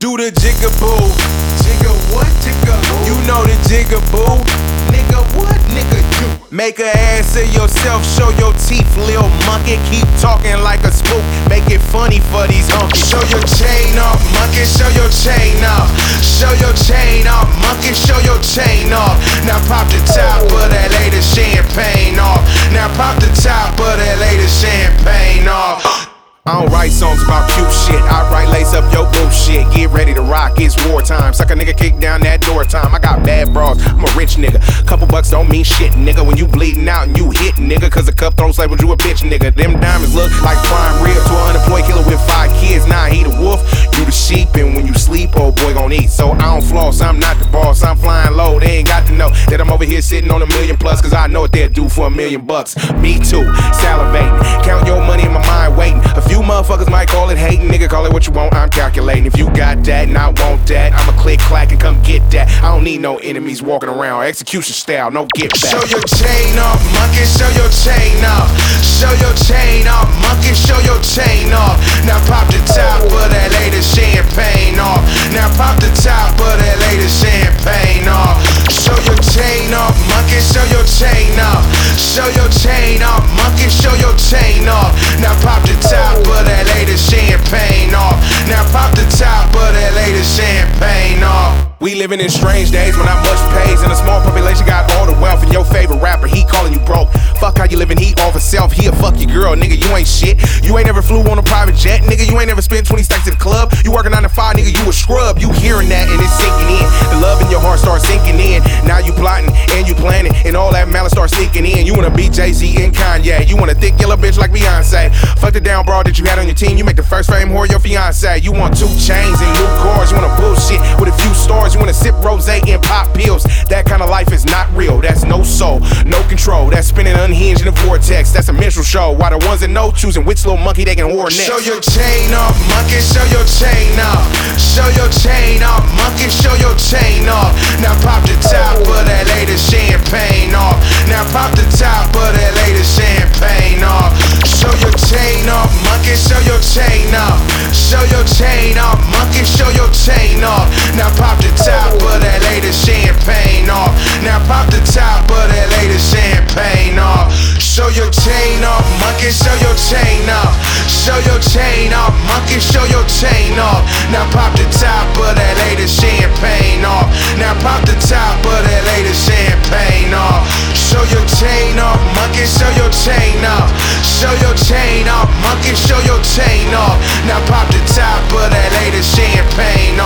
Do the jigaboo. Jigga what? Jigga who? You know the jigaboo. Nigga what? Nigga you. Make a ass of yourself, show your teeth, lil' monkey. Keep talking like a spook, make it funny for these honkies. Show your chain off, monkey, show your chain off. Show your chain off, monkey, show your chain off. Now pop the top of that latest champagne off. Now pop the top of that latest champagne off. I don't write songs about cute shit, I write lace up your bullshit. Get ready to rock, it's wartime. Suck a nigga, kick down that door time. I got bad bras, I'm a rich nigga. Couple bucks don't mean shit, nigga. When you bleeding out and you hit, nigga. Cause the cutthroats labeled you a bitch, nigga. Them diamonds look like prime rib to an unemployed killer with 5 kids. Now he the wolf, you the sheep. And when you sleep, old boy gon' eat. So I don't floss, I'm not the boss. I'm flying low, they ain't got to know that I'm over here sitting on $1 million plus. Cause I know what they'll do for $1 million bucks. Me too, salivating, count your money in my mind waiting. A few motherfuckers might call it hating, nigga, call it what you want, I'm calculating. If you got that and I want that, I'ma click, clack, and come get that. I don't need no enemies walking around, execution style, no get back. Show your chain off, monkey, show your chain off. Show your chain off, monkey, show your chain off. Now pop the top of that latest champagne off. Now pop the top of that latest champagne off. Show your chain off, monkey, show your chain off. Show your chain off, monkey, show your chain off. Now pop the top of that latest champagne off. Now pop the top of that latest champagne off. We living in strange days when not much pays and a small population got all the wealth. And your favorite rapper, he calling you broke. Fuck how you living, he off himself. He'll fuck your girl, nigga, you ain't shit. You ain't never flew on a private jet, nigga. You ain't never spent 20 stacks at the club. You working 9 to 5, nigga, you a scrub. You hearing that and it's sinking in. The love in your heart starts sinking in. Now you plotting and you planning and all that malice starts sinking in. You wanna be Jay-Z and Kanye. You want a thick yellow bitch like Beyonce. Fuck the down broad that you had on your team. You make the first fame whore your fiance. You want 2 chains and new cars. You wanna bullshit with a few stars. You wanna sip rosé and pop pills. That kind of life is not real. That's no soul, no control. That's spinning unhinged in a vortex. That's a minstrel show. While the ones that know choosing which little monkey they can whore next. Show your chain off, monkey, show your chain off. Show your chain off, monkey, show your chain off. Now pop the top of that latest champagne off. Now pop the top of that latest champagne off. Show your chain off, monkey, show your chain off. Show your chain off, monkey, show your chain off. Now pop the top of that latest champagne off. Now pop the top of that latest champagne off. Show your chain off, monkey, show your chain off. Show your chain off, monkey, show your chain off. Now pop the top of that latest champagne off. Now pop the top of that latest champagne off. Show your chain off, monkey, show your chain off. Show your chain off, monkey, show your chain off. Now pop the top of that latest champagne